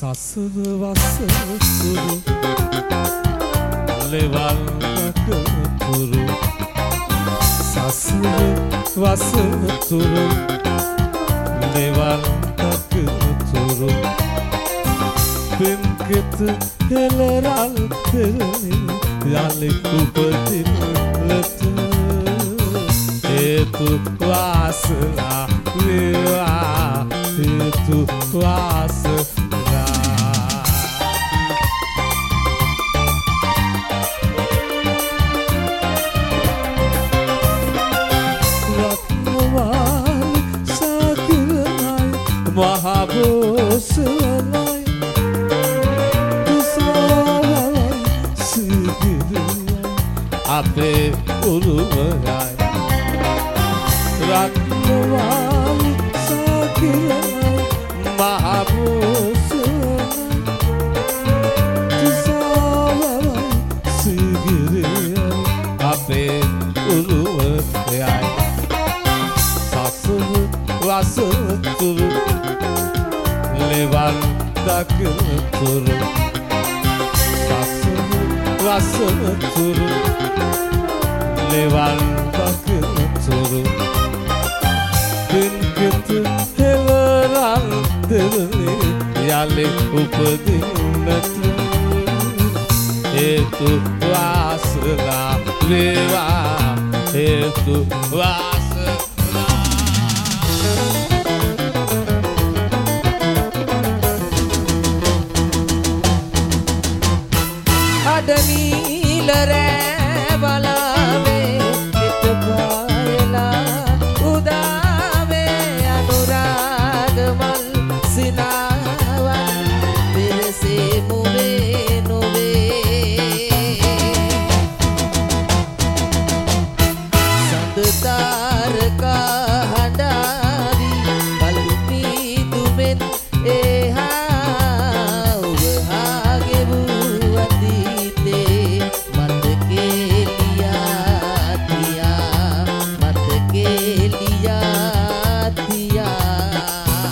සසර වසතුරු ලෙවල්ක තුරු සසර වසතුරු ලෙවල්ක තුරු පින්කෙත හෙලරල් කරමින් යලි උපදින ලත හේතු වාසනා වේවා හේතු වාසනා රත්නවාලි සාකිරණයි මහබෝසලයි තුසාවයි සිගිරියයි අපේ උරුමයයි රත්නවාලි සාකිරණයි මහබෝසලයි තුසාවයි සිගිරියයි අපේ උරුමයයි සසර වසතුරු ලෙවල් දකිනතුරු සසර වසතුරු ලෙවල් දකිනතුරු පින්කෙත හෙවරල් දෙරලි යලි උපදින්නට හේතු වාසනා වේවා හේතු වාසනා අඩනීල රෑ බලාවේ හිත පායලා උදාවේ අනුරාග මල් සිනාවන් පෙරසේ මුවේ නොවේ සඳ තාරකා හඬාවි බලුපි දුමෙන් එහා ඔබ හාගෙවූ අතීතේ මතකේ ලියා තියා මතකේ ලියා තියා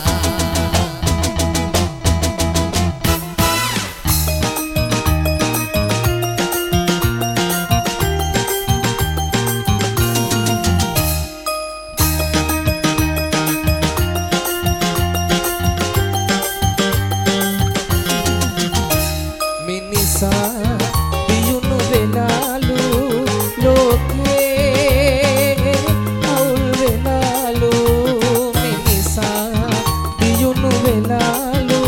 මිනිසා දියුණු වෙලාලු ලෝකේ අවුල් වෙලාලු මිනිසා දියුණු වෙලාලු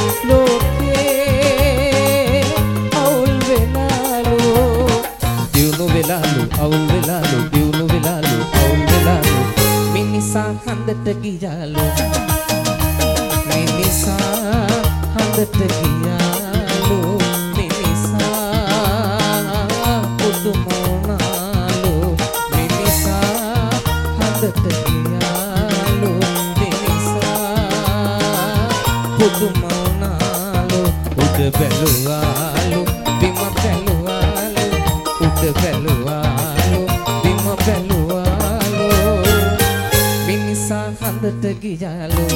ලෝකේ අවුල් වෙලාලු දියුණු වෙලාලු අවුල් වෙලාලු දියුණු වෙලාලු අවුල් වෙලාලු මිනිසා හන්දට ගියාලු මිනිසා හන්දට ගියාලු පුදුමෝනාලු මිනිසා හන්දට ගියාලු මිනිසා පුදුමෝනාලු උඩ බැලුවාලු බිම බැලුවාලු උඩ බැලුවාලු බිම බැලුවාලු මිනිසා හන්දට ගියාලු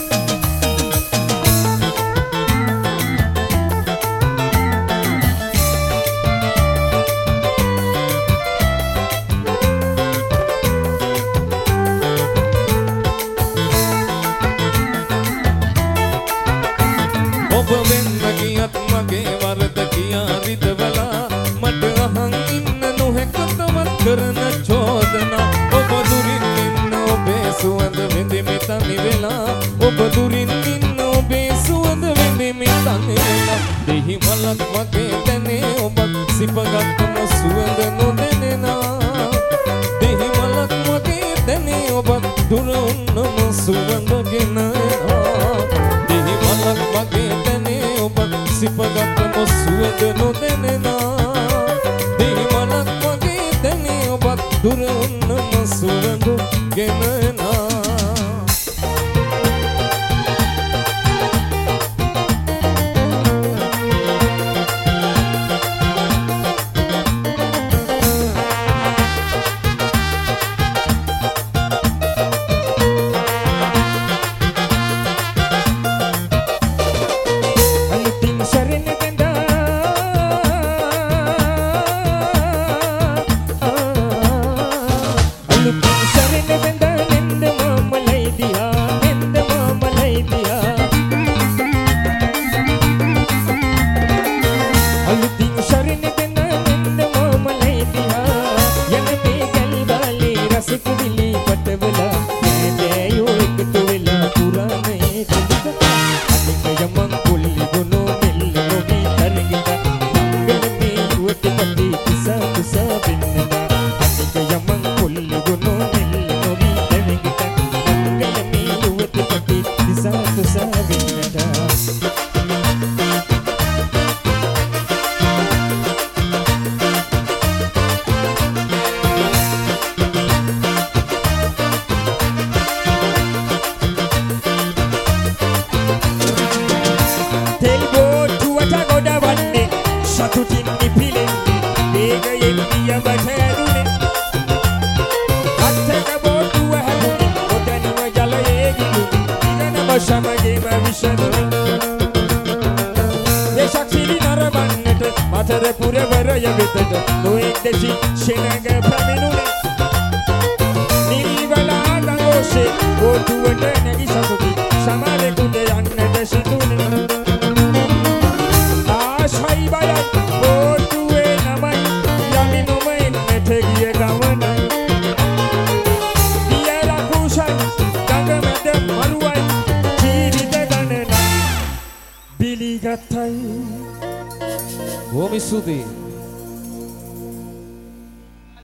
ඔබ වෙන්න ගියත් මගේ වරද කියා රිදවලා මට අහන් ඉන්න නොහැකතවත් කරන චෝදනා ඔබ දුරින් ඉන්න ඔබේ සුවඳ විඳිමි තනි වෙලා ඔබ දුරින් ඉන්න ඔබේ සුවඳ විඳිමි තනි වෙලා දෙහි මලක් වගේ දැනේ ඔබත් සිපගත්ම සුවඳ නොදැනෙනා දෙහි මලක් වගේ දැනේ ඔබත් දුර උන්නම සුවඳ ගෙනා දෙහි මලක් වගේ දැනේ ඔබත් සිපගත්ම සුවඳ නොදැනෙනා දෙහි මලක් වගේ දැනේ ඔබත් දුර උන්නම සුවඳ ගෙනා කිසා කුසා වෙන්නට සතුටින් නිපිලෙන්නේ වේගයෙන් දියබට ඇරුනේ අත්තක බෝටුව හැදුනේ ඔතනම ජලයේ ගිලුනේ ඉගෙනම සමගේම විසඳුනේ දේශක්ෂිලි නරඹන්නට මතර පුරවරය වෙතට නොඑක් දෙසි ශෙනග පැමිණුනේ නිල්වලා ගඟෝසේ බෝටුවට නැගි සතුටි සමරෙකුට යන්නට සිදුනේ ආශයි බයයි බෝටුවේ නමයි යමිනුම එන්නට ගිය ගමනයි දියලා කුෂයි ගඟමැද මළුවයි ජීවිත ගණනයි බිලිගත්තයි බොහොම ස්තුතියි